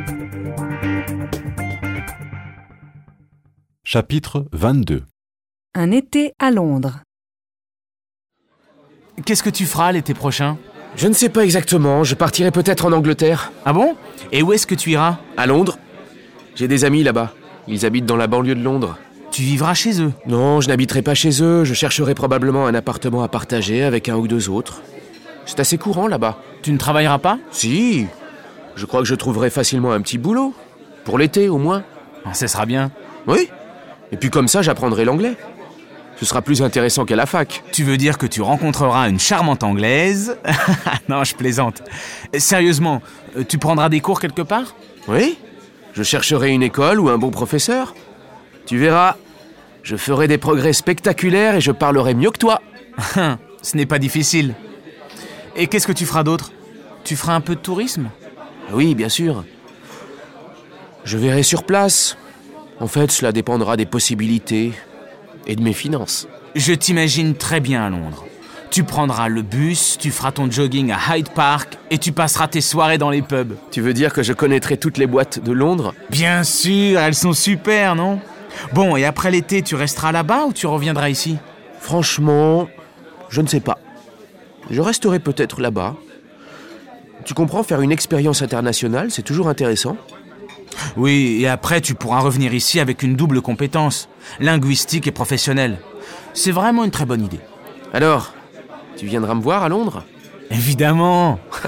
Chapitre 22. Un été à Londres. Qu'est-ce que tu feras l'été prochain ? Je ne sais pas exactement, je partirai peut-être en Angleterre. Ah bon ? Et où est-ce que tu iras ? À Londres. J'ai des amis là-bas. Ils habitent dans la banlieue de Londres. Tu vivras chez eux ? Non, je n'habiterai pas chez eux, je chercherai probablement un appartement à partager avec un ou deux autres. C'est assez courant là-bas. Tu ne travailleras pas ? Si, je crois que je trouverai facilement un petit boulot. Pour l'été au moins. Ça sera bien. Oui, et puis comme ça j'apprendrai l'anglais. Ce sera plus intéressant qu'à la fac. Tu veux dire que tu rencontreras une charmante Anglaise ? Non, je plaisante. Sérieusement, tu prendras des cours quelque part ? Oui, je chercherai une école ou un bon professeur. Tu verras, je ferai des progrès spectaculaires et je parlerai mieux que toi. Ce n'est pas difficile. Et qu'est-ce que tu feras d'autre ? Tu feras un peu de tourisme ? Oui, bien sûr. Je verrai sur place. En fait, cela dépendra des possibilités et de mes finances. Je t'imagine très bien à Londres. Tu prendras le bus, tu feras ton jogging à Hyde Park et tu passeras tes soirées dans les pubs. Tu veux dire que je connaîtrai toutes les boîtes de Londres ? Bien sûr, elles sont super, non ? Bon, et après l'été, tu resteras là-bas ou tu reviendras ici ? Franchement, je ne sais pas. Je resterai peut-être là-bas. Tu comprends, faire une expérience internationale, c'est toujours intéressant. Oui, et après, tu pourras revenir ici avec une double compétence, linguistique et professionnelle. C'est vraiment une très bonne idée. Alors, tu viendras me voir à Londres ?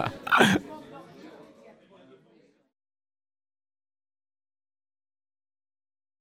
Évidemment.